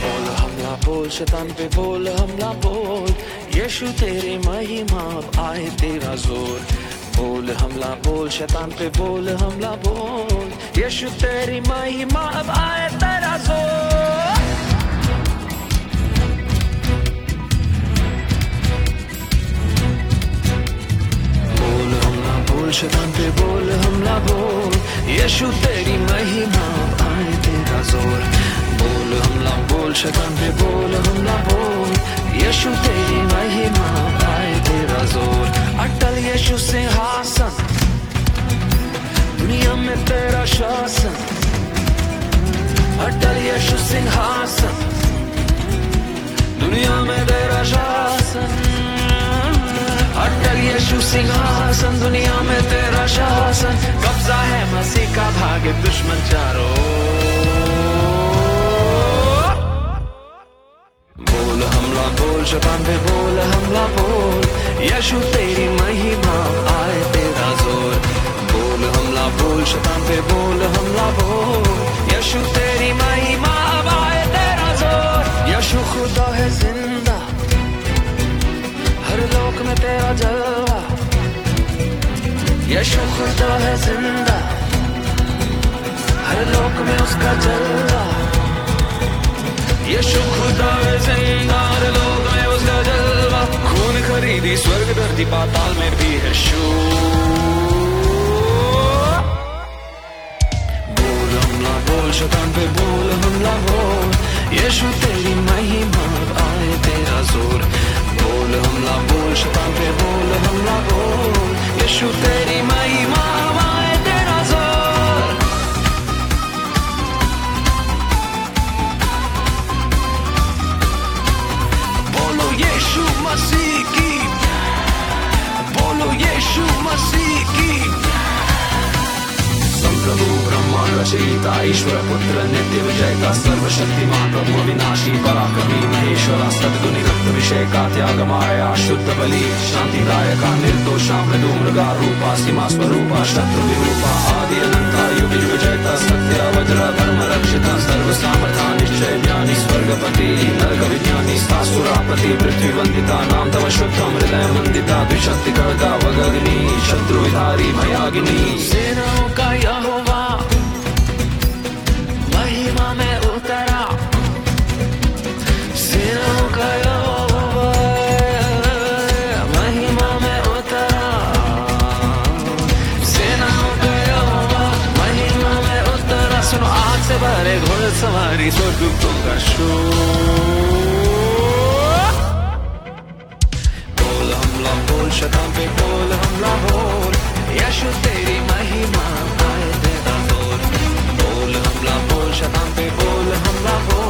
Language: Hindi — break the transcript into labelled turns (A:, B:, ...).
A: बोल हमला बोल शैतान पे बोल हमला बोल, यीशु तेरी महिमा अब आए तेरा जोर। बोल हमला बोल शैतान पे बोल हमला बोल, यीशु तेरी महिमा अब आए तेरा जोर। बोल हमला बोल शैतान पे बोल हमला बोल, यीशु तेरी महिमा अब आए तेरा जोर। बोल हमला बोल शैतान पे बोल हमला बोल, यीशु तेरी महिमा अब आए तेरा जोर। अटल यीशु सिंहासन, दुनिया में तेरा शासन। अटल यीशु सिंहासन, दुनिया में तेरा शासन। अटल यीशु सिंहासन, दुनिया में तेरा शासन। कब्जा है मसीह का, भागे दुश्मन चारों। बोल हमला बोल शैतान पे बोल हमला बोल, यीशु तेरी महिमा आए तेरा जोर। बोल हमला बोल शैतान पे बोल हमला बोल, यीशु तेरी महिमा आए तेरा जोर। यीशु खुदा है जिंदा, हर लोक में तेरा जलवा। यीशु खुदा है जिंदा, हर लोक में उसका जलवा। यीशु खुदा है जिंदा, हर लोक में उसका जलवा। खून खरीदी स्वर्ग धरती पाताल में भी है शूर। बोल हमला बोल शैतान पे बोल हमला बोल, यीशु तेरी महिमा आए तेरा जोर। बोल हमला बोल शैतान पे बोल हमला बोल, यीशु तेरी महिमा आए तेरा जोर। बोलो यीशु मसीह की, बोलो यीशु मसीह की।
B: संप्रभु ब्रह्मांड रचयिता ईश्वर पुत्र नित्य विजयता सर्वशक्तिमान प्रभु अविनाशी पराक्रमी महेश्वरा सद्गुणी रक्त विषयका त्यागमाया शुद्ध बलि शांतिदायका निर्दोषा मृदु मृगा रूपा सीमा स्वरूपा शत्रु विरूपा आदि अनंता युग विजयता सत्य वज्र धर्म रक्षिता सर्व सामर्था निश्चय ज्ञानी स्वर्गपति नरक विज्ञानी सासुरापति पृथ्वी वंदिता नाम तव शुद्धम हृदय मंदिता द्विशक्ति खड्गा वगग्नि शत्रु विधारी भयागिनी।
A: सेनाओं का यहोवा महिमा में उतरा, सेनाओं का यहोवा महिमा में उतरा। सेनाओं का यहोवा महिमा में उतरा। सुनो आग से भरे घुड़सवारी स्वर्गदूतों का शोर। बोल हमला बोल शैतान पे बोल हमला बोल, यीशु तेरी महिमा आए तेरा जोर। बोल हमला बोल शैतान पे बोल हमला बोल,